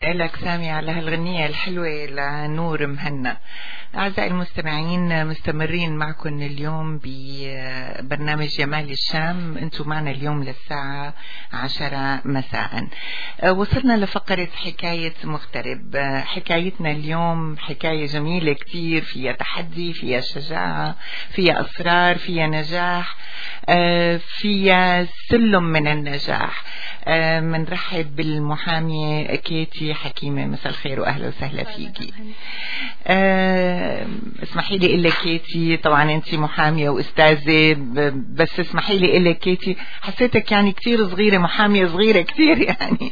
لك سامي على هالغنية الحلوة لنور مهنا. أعزائي المستمعين، مستمرين معكم اليوم ببرنامج جمال الشام. أنتم معنا اليوم للساعة 10 مساء. وصلنا لفقرة حكاية مغترب. حكايتنا اليوم حكاية جميلة كتير، فيها تحدي، فيها شجاعة، فيها أسرار، فيها نجاح، فيها سلم من النجاح. منرحب بالمحامية كيتي حكيمة. مساء الخير وأهلا وسهلا فيكي. اسمحي لي اقول لك كيتي، طبعا انت محاميه واستاذه، بس اسمحي لي اقول لك كيتي، حسيتك يعني كثير صغيره، محاميه صغيره كثير يعني.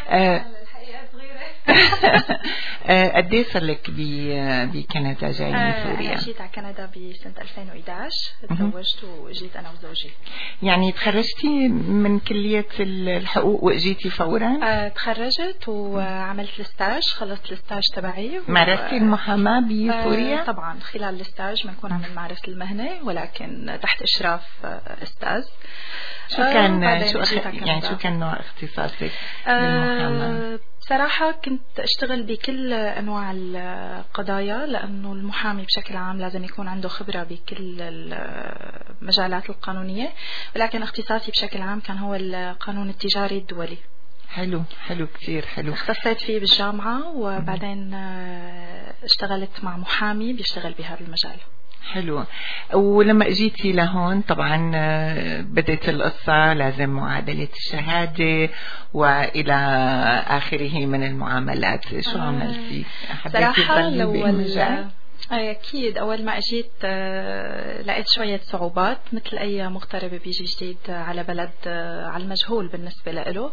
قد ايه صار لك بكندا جاي من سوريا؟ انا جيت على كندا بسنه 2011، تزوجت وجيت انا وزوجي. يعني تخرجتي من كليه الحقوق واجيتي فورا؟ تخرجت وعملت الستاج، خلصت الستاج تبعي. مارستي المحاماه بسوريا؟ طبعا خلال الستاج بنكون عم نمارس المهنه، ولكن تحت اشراف استاذ. شو كان شو كان نوع اختصاصك بالمحاماه؟ بصراحة كنت أشتغل بكل أنواع القضايا، لأنه المحامي بشكل عام لازم يكون عنده خبرة بكل المجالات القانونية، ولكن اختصاصي بشكل عام كان هو القانون التجاري الدولي. حلو كتير حلو. اختصيت فيه بالجامعة، وبعدين اشتغلت مع محامي بيشتغل بهذا المجال. حلو. ولما اجيتي لهون طبعا بدأت القصة، لازم معادلة الشهادة وإلى آخره من المعاملات. شو عملتي؟ حبيتي تضلي بالمجال؟ أكيد. أول ما أجيت لقيت شوية صعوبات، مثل أي مغترب بيجي جديد على بلد على المجهول بالنسبة له.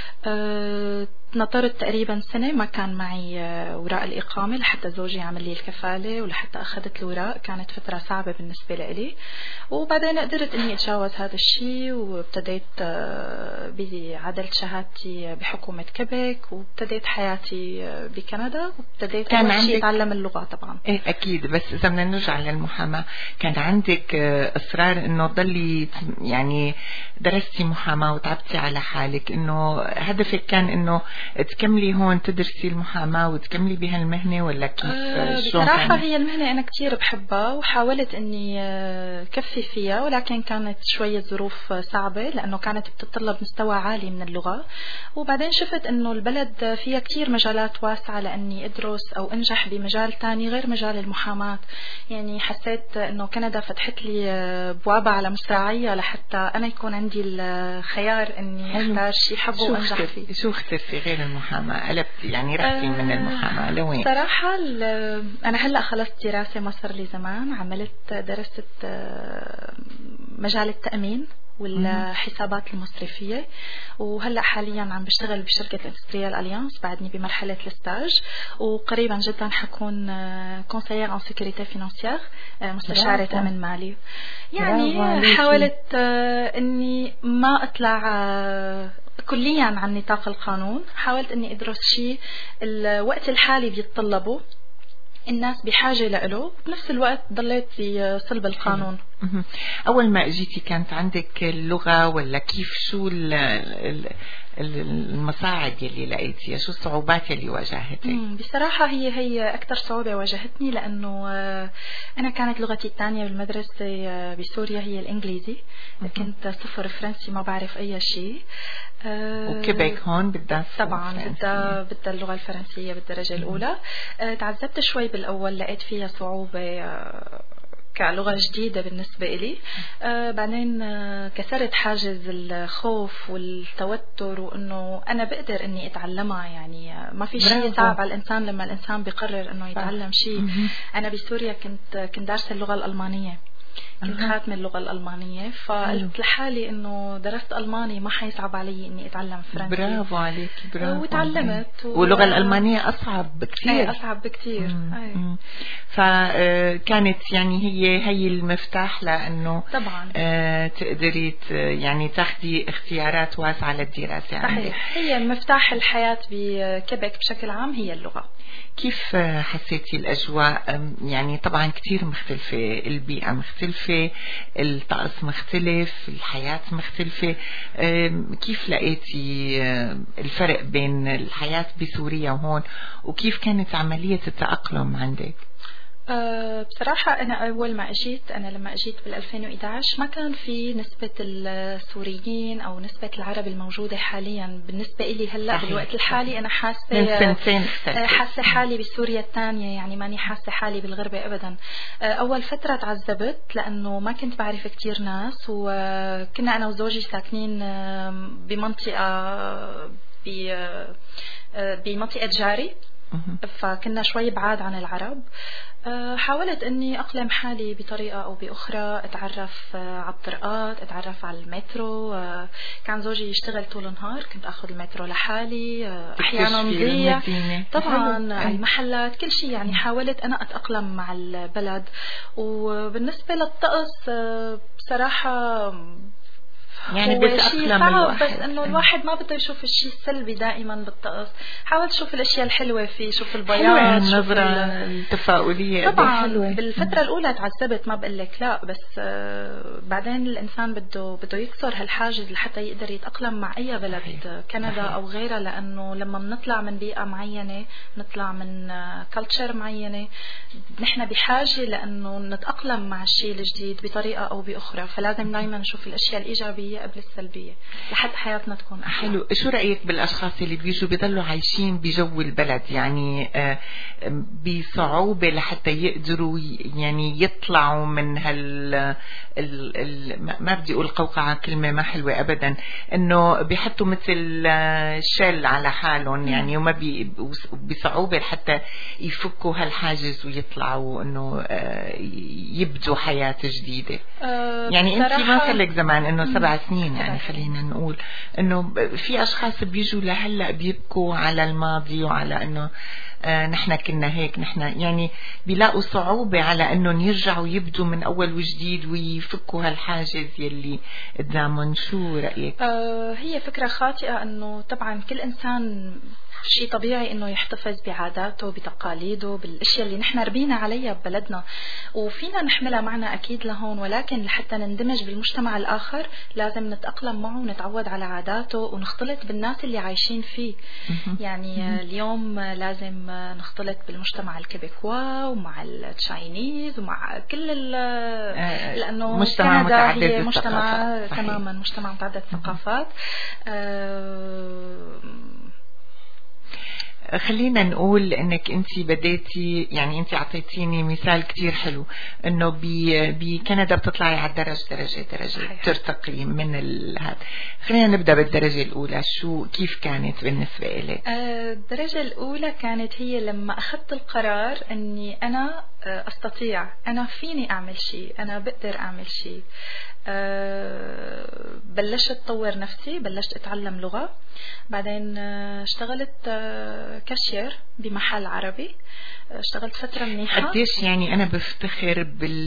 نطرت تقريبا سنة، ما كان معي وراء الإقامة لحتى زوجي عمل لي الكفالة ولحتى أخذت الوراء. كانت فترة صعبة بالنسبة لي، وبعدين قدرت أني أتجاوز هذا الشيء، وابتديت بعدلت شهادتي بحكومة كيبيك، وابتديت حياتي بكندا، وابتديت أول شيء أتعلم اللغة طبعا. إيه أكيد. بس إذا بدنا نرجع للمحاماة، كان عندك إصرار إنه تضلي يعني درستي محاماة وتعبتي على حالك، إنه هدفك كان إنه تكملي هون تدرسي المحاماة وتكملي بهالمهنة، ولا كيف؟ بصراحة هي المهنة أنا كتير بحبها، وحاولت أني كفي فيها، ولكن كانت شوية ظروف صعبة، لأنه كانت بتتطلب مستوى عالي من اللغة. وبعدين شفت أنه البلد فيها كتير مجالات واسعة لأني أدرس أو أنجح بمجال تاني غير مجال المحاماة. يعني حسيت أنه كندا فتحت لي بوابة على مصراعية لحتى أنا يكون عندي الخيار أني أختار شيء حبه وأنجح فيه. شو اخترتي غير المحاماة؟ قلبتي يعني رحتي من المحاماة لوين؟ صراحة أنا هلأ خلصت دراسة، ما صار لي زمان. درست مجال التأمين والحسابات المصرفية، وهلأ حاليا عم بشتغل بشركة اندستريال أليانس، بعدني بمرحلة الستاج، وقريبا جدا حكون كونسيير ان سيكوريتي فينانسيير، مستشارة أمن مالي. يعني حاولت أني ما أطلع كليا عن نطاق القانون، حاولت أني أدرس شيء الوقت الحالي بيتطلبه، الناس بحاجة له، بنفس الوقت ضليت في صلب القانون. أول ما أجيتي كانت عندك اللغة، ولا كيف؟ شو المصاعب يلي لقيتيها؟ شو الصعوبات يلي واجهتك؟ بصراحة هي أكثر صعوبة واجهتني، لأنه أنا كانت لغتي الثانية بالمدرسة بسوريا هي الإنجليزي. كنت صفر فرنسي، ما بعرف أي شيء. وكيبيك هون بدها طبعا بدها اللغة الفرنسية بالدرجة الأولى. تعذبت شوي بالأول، لقيت فيها صعوبة كلغة جديدة بالنسبة إلي. بعدين كسرت حاجز الخوف والتوتر، وإنه أنا بقدر إني أتعلمها. يعني ما في شيء صعب على الإنسان لما الإنسان بيقرر إنه يتعلم شيء. أنا بسوريا كنت دارسة اللغة الألمانية، كنت خاتمة اللغة الألمانية، فقلت لحالي إنه درست ألماني ما حيصعب علي إني أتعلم فرنسي. برافو عليك، برافو. وتعلمت. واللغة الألمانية أصعب بكثير. أصعب بكثير. فكانت يعني هي المفتاح لأنه طبعا تقدري يعني تاخدي اختيارات واسعة للدراسة. صحيح. هي مفتاح الحياة بكيبيك بشكل عام هي اللغة. كيف حسيتي الأجواء؟ يعني طبعا كتير مختلفة، البيئة مختلفة مختلفة، الطقس مختلف، الحياة مختلفة. كيف لقيتي الفرق بين الحياة بسوريا وهون، وكيف كانت عملية التأقلم عندك؟ بصراحة أنا أول ما أجيت، أنا لما أجيت بال2011 ما كان في نسبة السوريين أو نسبة العرب الموجودة حاليا بالنسبة إلي هلأ. بالوقت الحالي أنا حاسة حالي بسوريا الثانية، يعني ماني حاسة حالي بالغربة أبدا. أول فترة تعذبت لأنه ما كنت بعرف كتير ناس، وكنا أنا وزوجي ساكنين بمنطقة جاري، فكنا شوي بعاد عن العرب. حاولت اني اقلم حالي بطريقة او باخرى، اتعرف على الطرقات، اتعرف على المترو. كان زوجي يشتغل طول النهار، كنت اخذ المترو لحالي، احيانا نضيع طبعا على المحلات كل شيء. يعني حاولت انا اتأقلم مع البلد. وبالنسبة للطقس بصراحة يعني بتأقلم الواحد، بس انه الواحد ما بده يشوف الشيء السلبي دائما بالطقس، حاول تشوف الاشياء الحلوه فيه، شوف البياض، النظره التفاؤليه. طبعا بالفتره الاولى تعذبت ما بقول لك لا، بس بعدين الانسان بده يكسر هالحاجز لحتى يقدر يتأقلم مع اي بلد، كندا او غيرها. لانه لما بنطلع من بيئه معينه، نطلع من كلتشر معينه، نحن بحاجه لانه نتأقلم مع الشيء الجديد بطريقه او باخرى. فلازم دائما نشوف الاشياء الايجابيه قبل السلبية لحتى حياتنا تكون أحلى. حلو. شو رأيك بالأشخاص اللي بيجوا بيضلوا عايشين بجو البلد، يعني بصعوبة لحتى يقدروا يعني يطلعوا من ما بدي أقول قوقعة، كلمة ما حلوة أبدا، إنه بيحطوا مثل شل على حالهم، يعني وما بصعوبة لحتى يفكوا هالحاجز ويطلعوا إنه يبدوا حياة جديدة. يعني أنت ما صار لك زمان، إنه 7 سنين يعني خلينا نقول انه في اشخاص بيجوا لهلا بيبكوا على الماضي وعلى انه نحن كنا هيك، نحن يعني بيلاقوا صعوبة على انهم يرجعوا يبدوا من اول وجديد ويفكوا هالحاجز يلي قدامهم. شو رأيك؟ هي فكرة خاطئة. انه طبعا كل انسان شيء طبيعي انه يحتفظ بعاداته، بتقاليده، بالاشياء اللي نحن ربينا عليها ببلدنا، وفينا نحملها معنا اكيد لهون. ولكن لحتى نندمج بالمجتمع الاخر لازم نتأقلم معه ونتعود على عاداته ونختلط بالناس اللي عايشين فيه. يعني اليوم لازم نختلط بالمجتمع الكيبيكوا ومع التشاينيز ومع كل لانه مجتمع متعدد هي مجتمع تماما مجتمع متعدد الثقافات. خلينا نقول انك انت بديتي، يعني انت اعطيتيني مثال كتير حلو، انه بكندا بتطلعي على درجة ترتقي من هذا. خلينا نبدأ بالدرجة الاولى. كيف كانت بالنسبة لك؟ الدرجة الاولى كانت هي لما اخذت القرار اني انا استطيع، انا فيني اعمل شيء، انا بقدر اعمل شيء. بلشت أطور نفسي، بلشت أتعلم لغة، بعدين اشتغلت كاشير بمحل عربي، اشتغلت فترة منيحة. قديش يعني أنا بفتخر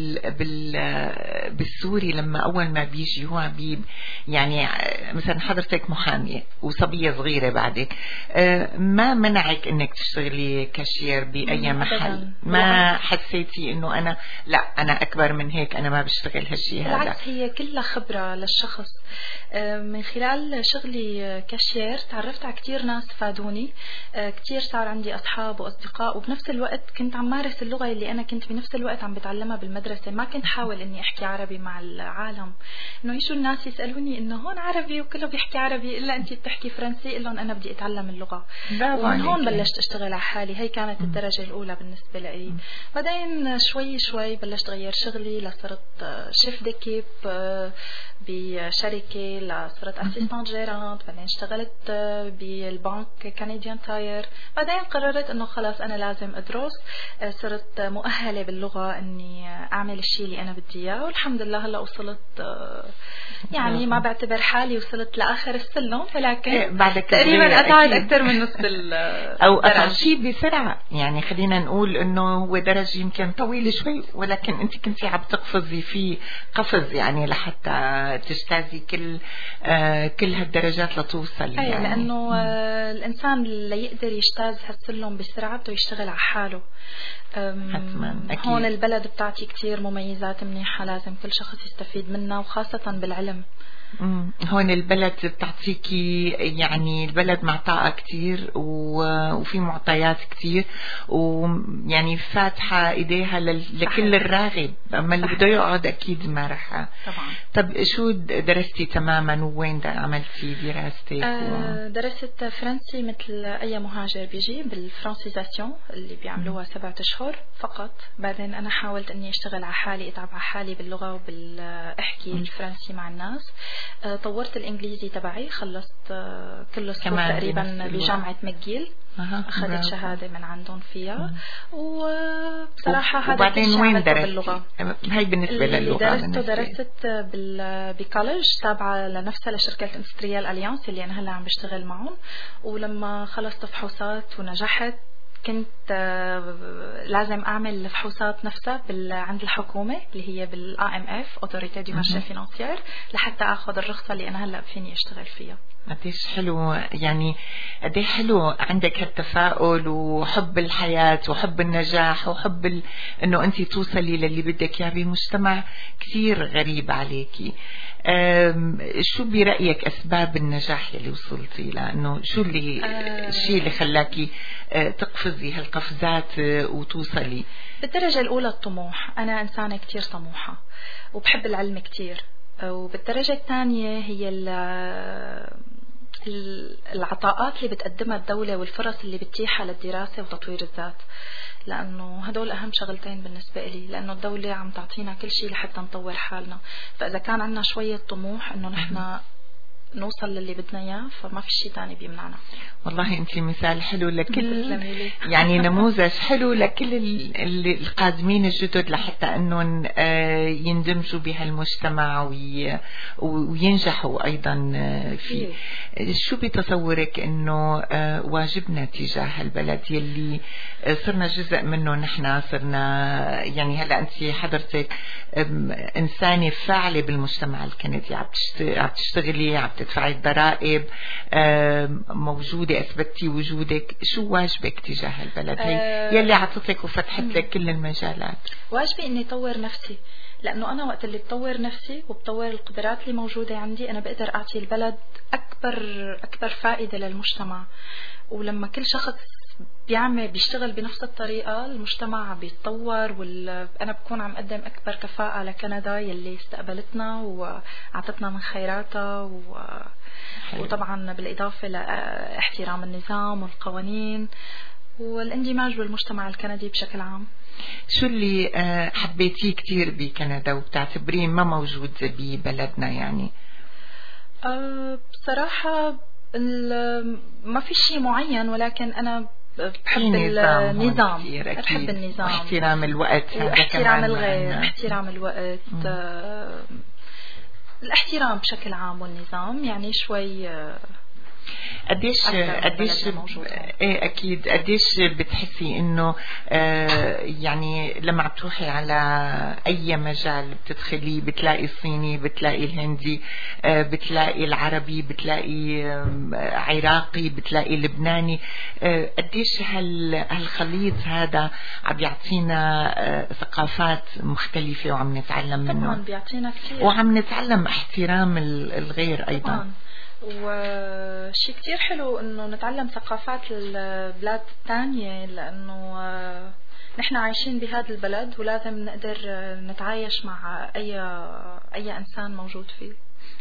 بالسوري لما أول ما بيجي هو يعني مثلا حضرتك محامية وصبية صغيرة بعدك، ما منعك إنك تشتغلي كاشير بأي محل؟ ما حسيتي إنه أنا أكبر من هيك، أنا ما بشتغل هالشيء هذا؟ بالعكس، هي كلها خبرة للشخص. من خلال شغلي كاشير تعرفت على كتير ناس فادوني، كتير صار عندي أصحاب وأصدقاء، وبنفس الوقت كنت عم مارس اللغة اللي أنا كنت بنفس الوقت عم بتعلمها بالمدرسة. ما كنت حاول إني أحكي عربي مع العالم، إنه يجوا الناس يسألوني إنه هون عربي وكله بيحكي عربي إلا أنت بتحكي فرنسي، إلا أنا بدي أتعلم اللغة. ومن هون بلشت أشتغل على حالي. هي كانت الدرجة الأولى بالنسبة لي. بعدين شوي شوي بلشت غير شغلي، لصرت شيف ديكيب بشركة، لصرت أسيستانت جيرانت، بعدين اشتغلت بالبنك كنديان تاير. بعدين قررت إنه خلاص أنا لازم أدرس، صرت مؤهلة باللغة إني أعمل الشيء اللي أنا بدي إياه، والحمد لله هلا وصلت. يعني ما بعتبر حالي وصلت لآخر السلم، ولكن تقريبا أتعد أكثر من نص أو أتعد شيء بسرعة. يعني خلينا نقول إنه هو درجة يمكن طويل شوي، ولكن انت كنتي عم تقفزي فيه قفز يعني لحتى تجتازي كل هالدرجات لتوصل يعني. لانه الانسان اللي يقدر يجتاز هالسلم بسرعه بده يشتغل على حاله. حتما أكيد. هون البلد بتعطي كتير مميزات منيحه لازم كل شخص يستفيد منها، وخاصه بالعلم. هون البلد بتعطيكي يعني البلد معطاءة كتير وفي معطيات كتير، ويعني فاتحة ايديها لكل الراغب، اما اللي بده يقعد اكيد ما رح. طبعا. طب شو درستي تماما وين عملتي دراستك؟ درست فرنسي مثل اي مهاجر بيجي بالفرانسيزاسيون اللي بيعملوها 7 أشهر فقط. بعدين انا حاولت اني اشتغل على حالي، اتعب على حالي باللغة وبالاحكي الفرنسي مع الناس. طورت الانجليزي تبعي، خلصت كل الصفوف تقريبا بجامعة ماجيل. اخذت شهادة من عندهم فيها. وبصراحة هذا وبعدين وين درستي باللغة؟ هاي بالنسبة للغة. درست بكولج تابعة لنفسها لشركة اندستريال اليانس اللي انا هلا عم بشتغل معهم. ولما خلصت فحوصات ونجحت كنت لازم اعمل الفحوصات نفسها عند الحكومه اللي هي بالAMF Autorité du Marché Financier لحتى اخذ الرخصه اللي انا هلا فيني اشتغل فيها. قديش حلو يعني، قديش حلو عندك هالتفاؤل وحب الحياة وحب النجاح وحب انه انت توصلي للي بدك اياه بمجتمع كثير غريب عليكي. شو برأيك اسباب النجاح اللي وصلتي لانه شو اللي الشيء اللي خلاكي تقفزي هالقفزات وتوصلي؟ بالدرجة الاولى الطموح، انا انسانة كتير طموحة وبحب العلم كتير. وبالدرجة الثانية هي العطاءات اللي بتقدمها الدولة والفرص اللي بتتيحها للدراسة وتطوير الذات، لأنه هدول أهم شغلتين بالنسبة لي، لأنه الدولة عم تعطينا كل شيء لحتى نطور حالنا. فإذا كان عنا شوية طموح إنه نحن نوصل للي بدنا اياه فما في شيء ثاني بيمنعنا. والله انت مثال حلو لكل يعني نموذج حلو لكل القادمين الجدد لحتى انهم يندمجوا بهالمجتمع وينجحوا ايضا فيه. شو بتصورك انه واجبنا تجاه هالبلد يلي صرنا جزء منه؟ نحن صرنا يعني هلا انت حضرتك انسانه فاعله بالمجتمع الكندي، عم تشتغلي، عم تدفعي الضرائب، موجودة، أثبتي وجودك. شو واجبك تجاه البلد هي يلي عطتك وفتحت لك كل المجالات؟ واجبي إني طور نفسي، لأنه أنا وقت اللي بطور نفسي وبطور القدرات اللي موجودة عندي أنا بقدر أعطي البلد أكبر فائدة للمجتمع. ولما كل شخص بيشتغل بنفس الطريقة المجتمع بيتطور، أنا بكون عم أقدم أكبر كفاءة لكندا يلي استقبلتنا وعطتنا من خيراتها وطبعا بالإضافة لاحترام النظام والقوانين والاندماج بالمجتمع الكندي بشكل عام. شو اللي حبيتيه كتير بكندا وبتعتبريه ما موجود ببلدنا يعني؟ بصراحة ما في شيء معين، ولكن أنا بحب النظام، بحب النظام واحترام الوقت، واحترام الغير، احترام الوقت، الاحترام بشكل عام والنظام يعني شوي. قديش ايه اكيد قديش بتحسي انه يعني لما بتروحي على اي مجال بتدخلي بتلاقي الصيني، بتلاقي الهندي، بتلاقي العربي، بتلاقي عراقي، بتلاقي لبناني، قديش هالخليط هذا عم يعطينا ثقافات مختلفة وعم نتعلم منه. طبعا بيعطينا كثير وعم نتعلم احترام الغير ايضا. طبعاً. وشي كتير حلو انه نتعلم ثقافات البلاد الثانية، لانه نحن عايشين بهذا البلد ولازم نقدر نتعايش مع اي انسان موجود فيه.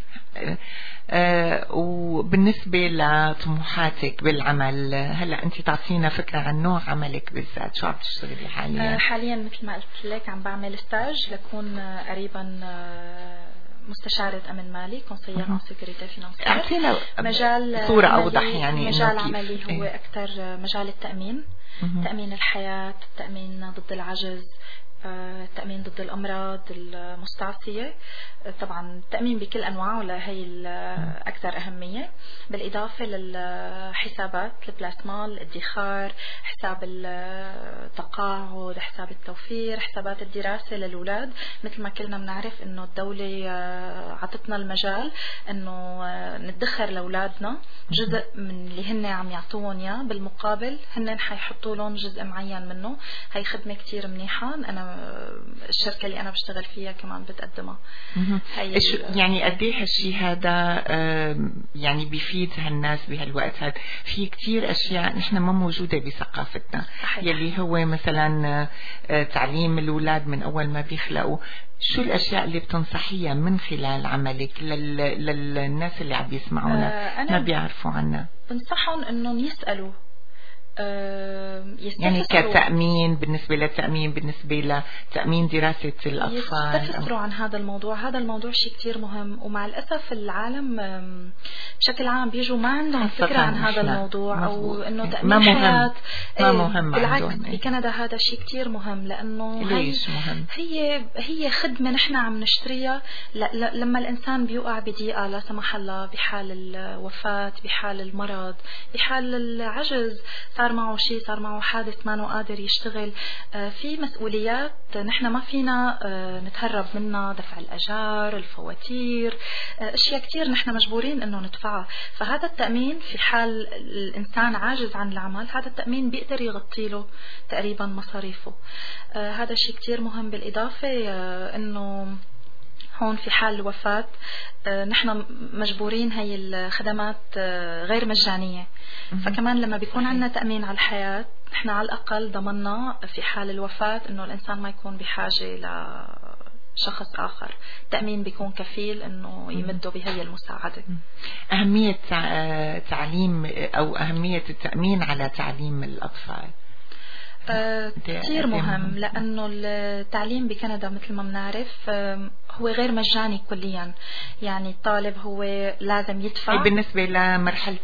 وبالنسبة لطموحاتك بالعمل، هلا انت تعطينا فكرة عن نوع عملك بالذات، شو عم تشتغلي حاليا؟ حاليا مثل ما قلت لك عم بعمل ستاج لكون قريبا مستشارة أمن مالي، كونسيير ان سيكوريتي فينانسيير. أعطينا مجال صورة أوضح يعني. مجال عملي هو أكثر مجال التأمين، تأمين الحياة، التأمين ضد العجز، التأمين ضد الأمراض المستعصية، طبعا التأمين بكل أنواعه لهي الأكثر أهمية، بالإضافة للحسابات البلاسما، الادخار، حساب التقاعد، حساب التوفير، حسابات الدراسة للأولاد. مثل ما كلنا بنعرف إنه الدولة عطتنا المجال إنه ندخر لأولادنا جزء من اللي هن عم يعطوهم إياه، بالمقابل هن حيحطوا لهم جزء معين منه. هي خدمة كتير منيحة، أنا الشركة اللي أنا بشتغل فيها كمان بتقدمها. يعني قديه هالشي هذا يعني بيفيد هالناس بهالوقت هذا؟ في كتير أشياء نحن ما موجودة بثقافتنا، يلي هو مثلا تعليم الأولاد من أول ما بيخلقوا. شو الأشياء اللي بتنصحيها من خلال عملك للناس اللي عم يسمعونا ما بيعرفوا عنها؟ بنصحهم إنهم يسألوا، يعني كتأمين، بالنسبة للتأمين، بالنسبة لتأمين دراسة الأطفال، يستفسروا عن هذا الموضوع. هذا الموضوع شيء كتير مهم، ومع الأسف العالم بشكل عام بيجوا ما عندهم فكرة عن هذا الموضوع، مزبوط. أو إنه تأمين حياة ما مهم. بالعكس بكندا هذا شيء كتير مهم، لأنه ليش مهم؟ هي خدمة نحن عم نشتريها لما الإنسان بيوقع بضيقة لا سمح الله، بحال الوفاة، بحال المرض، بحال العجز، صار معه شيء، صار معه حادث ما قادر يشتغل. في مسؤوليات نحن ما فينا نتهرب منها، دفع الأجار، الفواتير، أشياء كتير نحن مجبورين إنه ندفعها. فهذا التأمين في حال الإنسان عاجز عن العمل، هذا التأمين بيقدر يغطي له تقريبا مصاريفه. هذا شيء كتير مهم. بالإضافة إنه هون في حال الوفاة نحن مجبورين هي الخدمات غير مجانية، فكمان لما بيكون عندنا تأمين على الحياة نحن على الأقل ضمننا في حال الوفاة إنه الإنسان ما يكون بحاجة لشخص آخر. التأمين بيكون كفيل إنه يمده بهي المساعدة. أهمية تعليم أو أهمية التأمين على تعليم الأطفال كثير مهم، لأنه التعليم بكندا مثل ما بنعرف هو غير مجاني كليا. يعني الطالب هو لازم يدفع بالنسبة لمرحلة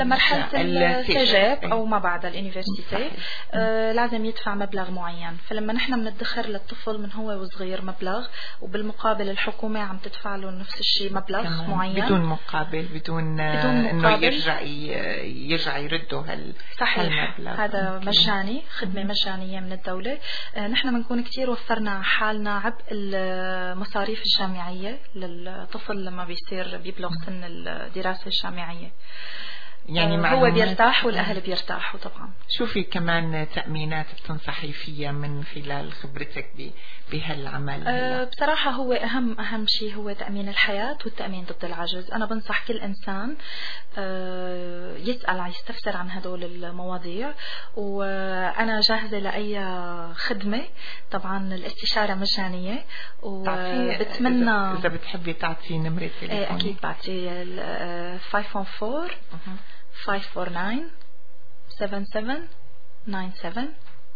السجاب أو ما بعد اليونيفرسيتي، لازم يدفع مبلغ معين. فلما نحن بندخر للطفل من هو وصغير مبلغ، وبالمقابل الحكومة عم تدفع له نفس الشيء مبلغ معين بدون مقابل، بدون إنه يرجع يرده هالمبلغ. هذا مجاني، خدمة مجانية من الدولة. نحن بنكون كتير وفرنا حالنا عبء المصاريف الجامعية للطفل لما بيبلغ سن الدراسة الجامعية. يعني هو بيرتاح والأهل بيرتاحوا طبعا. شو في كمان تأمينات بتنصحي فيها من خلال خبرتك بهالعمل؟ بصراحة هو أهم شيء هو تأمين الحياة والتأمين ضد العجز. أنا بنصح كل إنسان يستفسر عن هدول المواضيع، وأنا جاهزة لأي خدمة. طبعا الاستشارة مجانية، وبتمنى إذا بتحبي تعطي نمرة تليفوني. أكيد بعطي 514 549 7797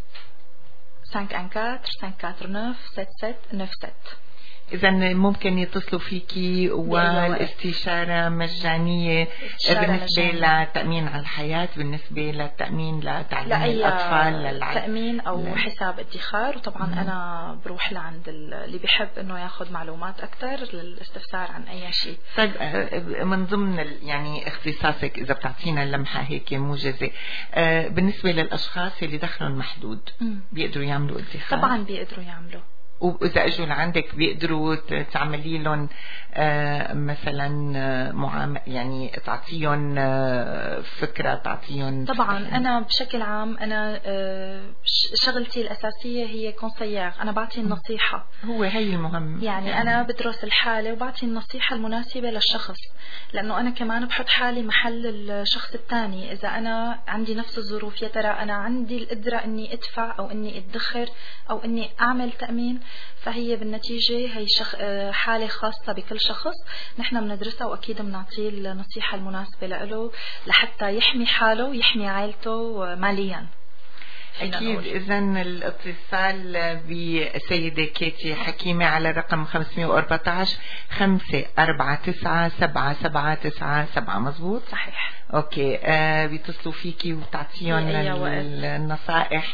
514 549 7797. إذا ممكن يتصلوا فيكي، والاستشارة مجانية بالنسبة للتأمين على الحياة، بالنسبة للتأمين لتعليم الأطفال، تأمين أو حساب ادخار. وطبعا أنا بروح لعند اللي بيحب إنه ياخذ معلومات أكثر للاستفسار عن أي شيء. طيب من ضمن يعني اختصاصك إذا بتعطينا لمحة هيك موجزة، بالنسبة للأشخاص اللي دخلهم محدود بيقدروا يعملوا ادخار؟ طبعا بيقدروا يعملوا، وإذا أجوا لعندك بيقدروا تعملي لهم مثلا يعني تعطيهم فكرة، تعطيهم طبعا. أنا بشكل عام أنا شغلتي الأساسية هي كونسيير. أنا بعطي النصيحة، هو هي المهم. يعني أنا بدرس الحالة وبعطي النصيحة المناسبة للشخص، لأنه أنا كمان بحط حالي محل الشخص الثاني. إذا أنا عندي نفس الظروف، يا ترى أنا عندي القدرة إني أدفع أو إني أدخر أو إني أعمل تأمين؟ فهي بالنتيجة هي حالة خاصة بكل شخص، نحن بندرسها وأكيد بنعطيه النصيحة المناسبة له لحتى يحمي حاله ويحمي عائلته ماليا. أكيد. إذن الاتصال بسيدة كيتي حكيمة على رقم 514 549 7797. مزبوط؟ صحيح. أوكي. بيتصلوا فيكي وتعطيهم النصائح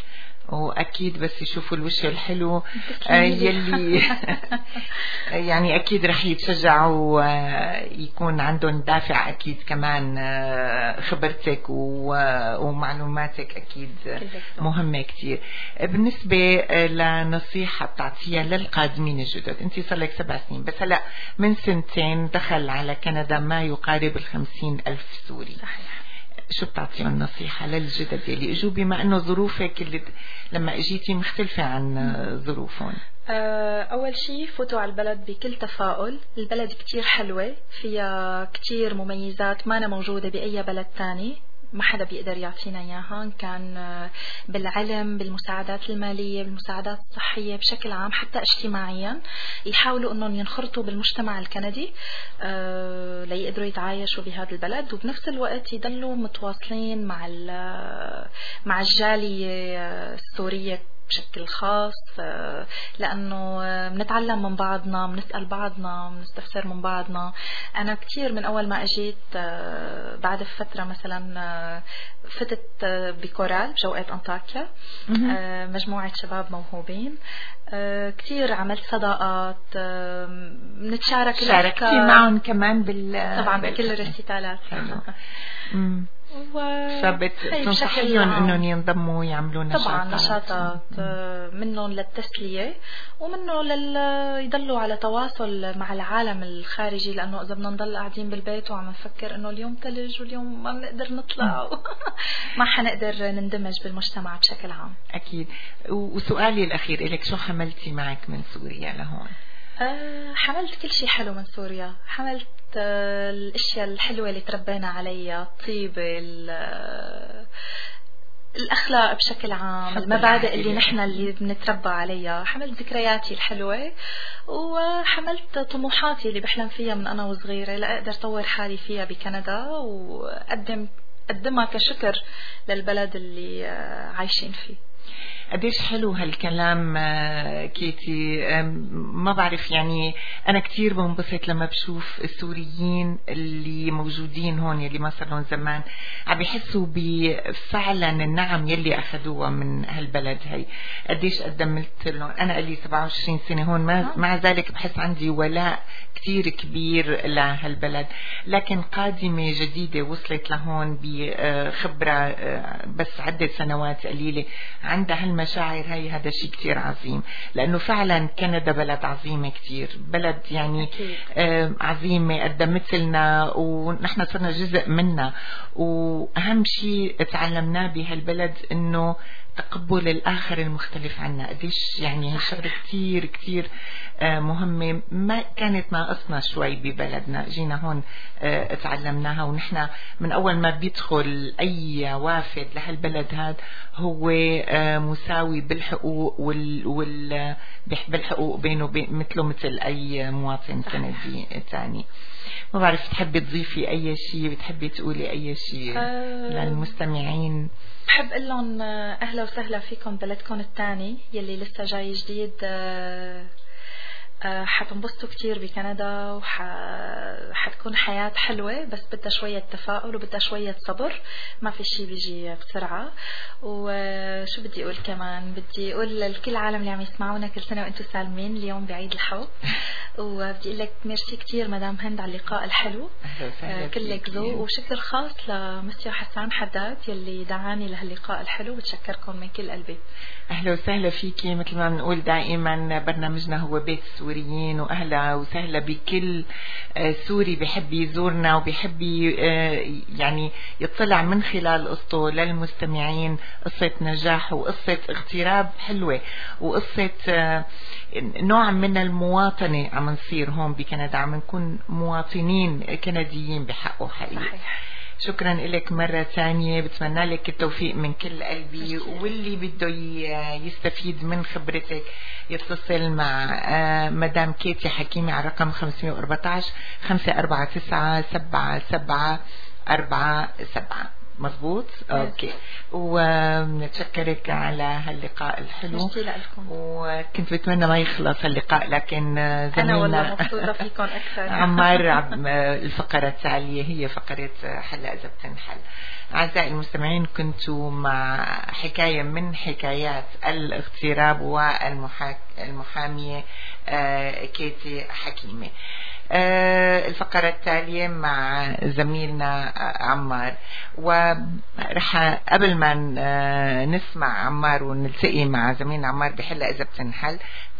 وأكيد بس يشوفوا الوش الحلو يلي يعني أكيد رح يتشجعوا يكون عندهم دافع. أكيد كمان خبرتك ومعلوماتك أكيد مهمة كتير. بالنسبة لنصيحة بتعطيها للقادمين الجدد، أنت صار لك 7 سنين بس هلأ من 2 دخل على كندا ما يقارب 50,000 سوري. صحيح. شو بتعطيهم نصيحة للجدد اللي اجوا، بما انه ظروفك اللي لما اجيتي مختلفة عن ظروفهم؟ أول شيء فوتوا على البلد بكل تفاؤل. البلد كتير حلوة، فيها كتير مميزات ما أنا موجودة بأي بلد تاني، ما حدا بيقدر يعطينا إياها، إن كان بالعلم، بالمساعدات المالية، بالمساعدات الصحية بشكل عام، حتى اجتماعيا. يحاولوا أنهم ينخرطوا بالمجتمع الكندي ليقدروا يتعايشوا بهذا البلد، وبنفس الوقت يضلوا متواصلين مع الجالية السورية بشكل خاص، لأنه بنتعلم من بعضنا، بنسأل بعضنا، بنستفسر من بعضنا. أنا كتير من أول ما أجيت بعد فترة مثلا فتت بكورال بجوقات أنطاكيا، مجموعة شباب موهوبين، كتير عملت صداقات، بنتشارك شاركتي معهم كمان طبعا بكل الريسيتالات. فبتنصحيهم انهم ينضموا يعملوا نشاطات؟ طبعا نشاطات منهم للتسلية ومنه يضلوا على تواصل مع العالم الخارجي، لانه اذا بدنا نضل قاعدين بالبيت وعم نفكر انه اليوم ثلج واليوم ما بنقدر نطلع ما حنقدر نندمج بالمجتمع بشكل عام. اكيد. وسؤالي الاخير لك، شو حملتي معك من سوريا لهون؟ حملت كل شيء حلو من سوريا. حملت الاشياء الحلوه اللي تربينا عليها، الطيبه، الاخلاق بشكل عام، المبادئ اللي نحن اللي بنتربى عليها. حملت ذكرياتي الحلوه، وحملت طموحاتي اللي بحلم فيها من انا وصغيره لاقدر طور حالي فيها بكندا، وقدمها كشكر للبلد اللي عايشين فيه. قديش حلو هالكلام كيتي. ما بعرف يعني أنا كتير بنبسط لما بشوف السوريين اللي موجودين هون يلي ما صار لهم زمان عم بيحسوا بفعلا النعم يلي أخذوها من هالبلد هي. قديش قدمت لهم. أنا لي 27 سنة هون، مع ذلك بحس عندي ولاء كتير كبير لهالبلد، لكن قادمة جديدة وصلت لهون بخبرة بس عدة سنوات قليلة عندها هالمشاعر هي. هذا شيء كتير عظيم، لأنه فعلا كندا بلد عظيمة كتير، بلد يعني عظيمة قدمت لنا ونحن صرنا جزء منها. وأهم شيء تعلمناه بهالبلد إنه تقبل الآخر المختلف عنا. قديش يعني هالشغلة كتير كتير مهمة، ما كانت ناقصنا شوي ببلدنا، جينا هون تعلمناها. ونحن من أول ما بيدخل أي وافد لهالبلد هاد هو مساوي بالحقوق بالحقوق بينه مثله مثل أي مواطن كندي تاني. ما بعرف تحبي تضيفي أي شيء، بتحبي تقولي أي شيء للمستمعين؟ بحب أقول لهم أهلا وسهلا فيكم بلدكم الثاني يلي لسه جاي جديد. حتنبسطوا كتير بكندا، وحتكون حياة حلوة، بس بدها شوية تفاؤل وبدها شوية صبر، ما في شيء بيجي بسرعة. وشو بدي أقول كمان؟ بدي أقول لكل العالم اللي عم يسمعونا كل سنة وأنتم سالمين، اليوم بعيد الحب. وبدي أقول لك ميرسي كتير مدام هند على اللقاء الحلو، كلك ذوق. وشكر خاص لمسيو حسان حداد يلي دعاني لهاللقاء الحلو، بتشكركم من كل قلبي. أهلا وسهلا فيكي. مثل ما بنقول دائما برنامجنا هو بيت السوريين، وأهلا وسهلا بكل سوري بيحب يزورنا وبيحب يعني يطلع من خلال قصته للمستمعين قصة نجاح وقصة اغتراب حلوة وقصة نوع من المواطنة. عم نصير هون بكندا، عم نكون مواطنين كنديين بحقه حقيقي. شكرا لك مرة ثانية، بتمنى لك التوفيق من كل قلبي. واللي بده يستفيد من خبرتك يتصل مع مدام كيتي حكيمي على رقم 514 549 7747. مظبوط. اوكي، ونتشكرك على هاللقاء الحلو، وكنت بتمنى ما يخلص هاللقاء، لكن زميلنا أنا والله مبسوطة فيكم أكثر. عمار الفقرة التالية هي فقرة حلا إذا بتنحل. أعزائي المستمعين، كنتوا مع حكاية من حكايات الاغتراب والمحامية كيتي حكيمة. الفقرة التالية مع زميلنا عمار، ورح قبل ما نسمع عمار ونلتقي مع زميلنا عمار بحلة إذا بتنحل،